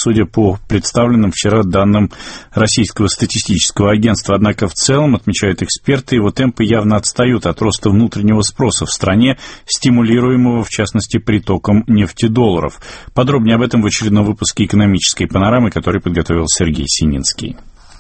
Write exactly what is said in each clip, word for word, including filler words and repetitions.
судя по представленным вчера данным Российского статистического агентства. Однако в целом, отмечают эксперты, его темпы явно отстают от роста внутреннего спроса в стране, стимулируемого, в частности, притоком нефтедолларов. Подробнее об этом в очередном выпуске «Экономической панорамы», который подготовил Сергей Сининский.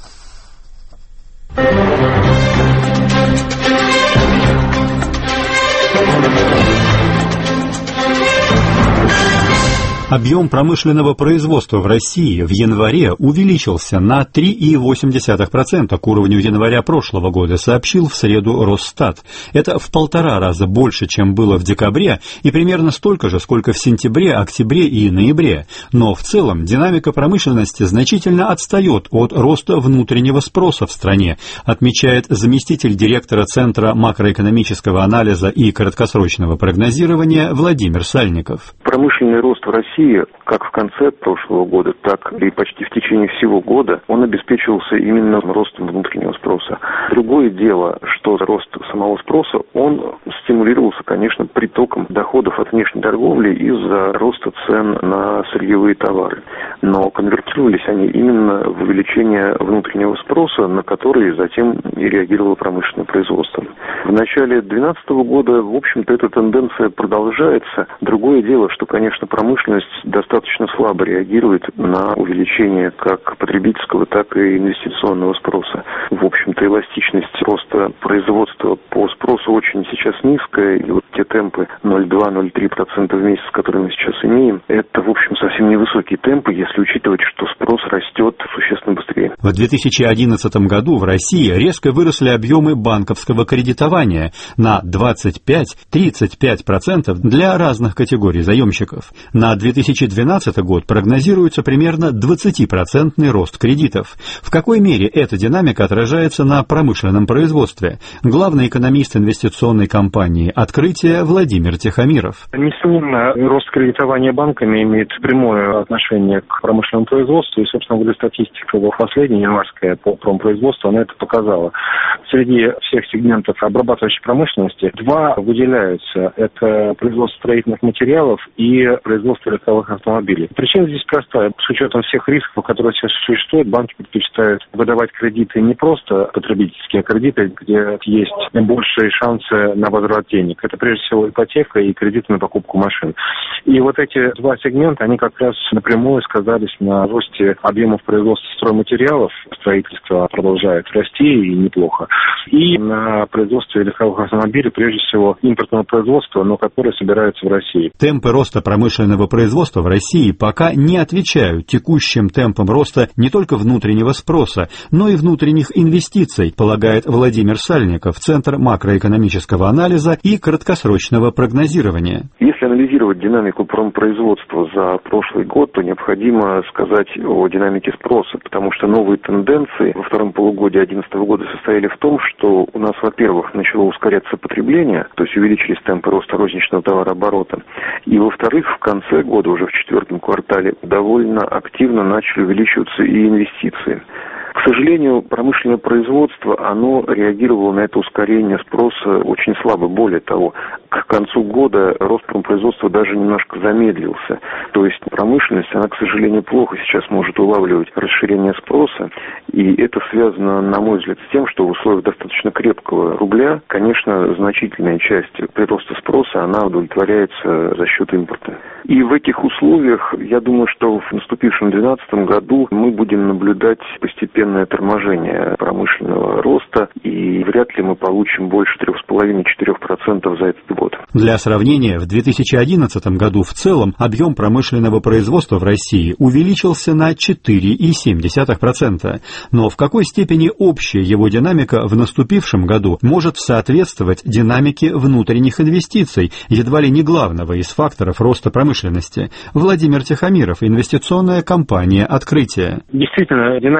Объем промышленного производства в России в январе увеличился на три целых восемь десятых процента к уровню января прошлого года, сообщил в среду Росстат. Это в полтора раза больше, чем было в декабре, и примерно столько же, сколько в сентябре, октябре и ноябре. Но в целом динамика промышленности значительно отстает от роста внутреннего спроса в стране, отмечает заместитель директора Центра макроэкономического анализа и краткосрочного прогнозирования Владимир Сальников. Промышленный рост в России, как в конце прошлого года, так и почти в течение всего года, он обеспечивался именно ростом внутреннего спроса. Другое дело, что рост самого спроса, он стимулировался, конечно, притоком доходов от внешней торговли из-за роста цен на сырьевые товары. Но конвертировались они именно в увеличение внутреннего спроса, на который затем и реагировало промышленное производство. В начале две тысячи двенадцатого года, в общем-то, эта тенденция продолжается. Другое дело, что, конечно, промышленность достаточно слабо реагирует на увеличение как потребительского, так и инвестиционного спроса. В общем-то, эластичность роста производства по спросу очень сейчас низкая, и вот те темпы ноль целых два - ноль целых три десятых процента в месяц, которые мы сейчас имеем, это, в общем, совсем невысокие темпы, если учитывать, что спрос растет существенно быстрее. В две тысячи одиннадцатом году в России резко выросли объемы банковского кредитования на двадцать пять - тридцать пять процентов для разных категорий заемщиков. На две тысячи двенадцатый год прогнозируется примерно двадцатипроцентный рост кредитов. В какой мере эта динамика отражается на промышленном производстве? Главный экономист инвестиционной компании «Открытие» Владимир Тихомиров. Несомненно, рост кредитования банками имеет прямое отношение к промышленному производству, и, собственно говоря, статистика последняя, январская, по промпроизводству, она это показала. Среди всех сегментов обрабатывающей промышленности два выделяются. Это производство строительных материалов и производство легковых автомобилей. Причина здесь простая. С учетом всех рисков, которые сейчас существуют, банки предпочитают выдавать кредиты не просто потребительские, а кредиты, где есть большие шансы на возврат денег. Это прежде всего ипотека и кредиты на покупку машин. И вот эти два сегмента, они как раз напрямую сказались на росте объемов производства стройматериалов. Строительство продолжает расти и неплохо. И на производстве легковых автомобилей, прежде всего, импортного производства, но которое собирается в России. Темпы роста промышленного производства в России пока не отвечают текущим темпам роста не только внутреннего спроса, но и внутренних инвестиций, полагает Владимир Сальников, Центр макроэкономического анализа и краткосрочного прогнозирования. Если анализировать динамику промпроизводства за прошлый год, то необходимо сказать о динамике спроса, потому что новые тенденции во втором полугодии две тысячи одиннадцатого года состояли в том, что у нас, во-первых, начало ускоряться потребление, то есть увеличились темпы роста розничного товарооборота, и, во-вторых, в конце года, уже в четвертом квартале, довольно активно начали увеличиваться и инвестиции. К сожалению, промышленное производство, оно реагировало на это ускорение спроса очень слабо. Более того, к концу года рост промпроизводства даже немножко замедлился. То есть промышленность, она, к сожалению, плохо сейчас может улавливать расширение спроса. И это связано, на мой взгляд, с тем, что в условиях достаточно крепкого рубля, конечно, значительная часть прироста спроса, она удовлетворяется за счет импорта. И в этих условиях, я думаю, что в наступившем две тысячи двенадцатом году мы будем наблюдать постепенное торможение промышленного роста, и вряд ли мы получим больше три с половиной - четыре процента за этот год. Для сравнения, в две тысячи одиннадцатом году в целом объем промышленного производства в России увеличился на четыре целых семь десятых процента. Но в какой степени общая его динамика в наступившем году может соответствовать динамике внутренних инвестиций, едва ли не главного из факторов роста промышленности? Владимир Тихомиров, инвестиционная компания «Открытие». Действительно, динамика инвестиций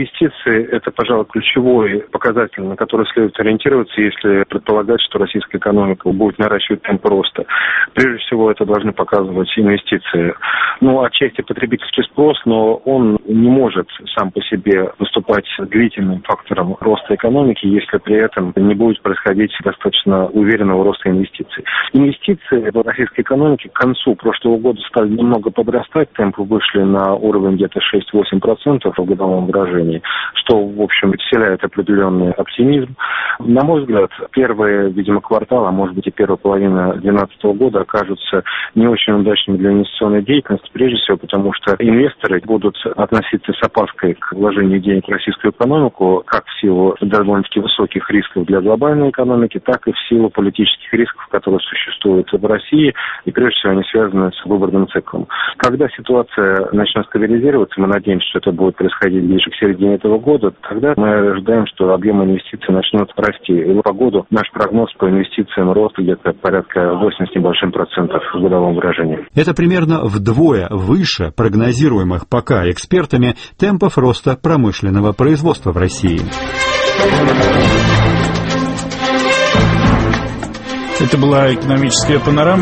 Инвестиции – это, пожалуй, ключевой показатель, на который следует ориентироваться, если предполагать, что российская экономика будет наращивать темп роста. Прежде всего, это должны показывать инвестиции. Ну, отчасти потребительский спрос, но он не может сам по себе выступать длительным фактором роста экономики, если при этом не будет происходить достаточно уверенного роста инвестиций. Инвестиции в российской экономике к концу прошлого года стали немного подрастать, темпы вышли на уровень где-то шесть-восемь процентов в годовом выражении, что, в общем, вселяет определенный оптимизм. На мой взгляд, первые, видимо, квартал, а может быть и первая половина две тысячи двенадцатого года окажутся не очень удачными для инвестиционной деятельности, прежде всего потому, что инвесторы будут относиться с опаской к вложению денег в российскую экономику, как в силу довольно-таки высоких рисков для глобальной экономики, так и в силу политических рисков, которые существуют в России, и прежде всего они связаны с выборным циклом. Когда ситуация начнет стабилизироваться, мы надеемся, что это будет происходить ближе к середине этого года, тогда мы ожидаем, что объем инвестиций начнет расти. И по году наш прогноз по инвестициям рост где-то порядка восемь с небольшим процентов в годовом выражении. Это примерно вдвое выше прогнозируемых пока экспертами темпов роста промышленного производства в России. Это была экономическая панорама.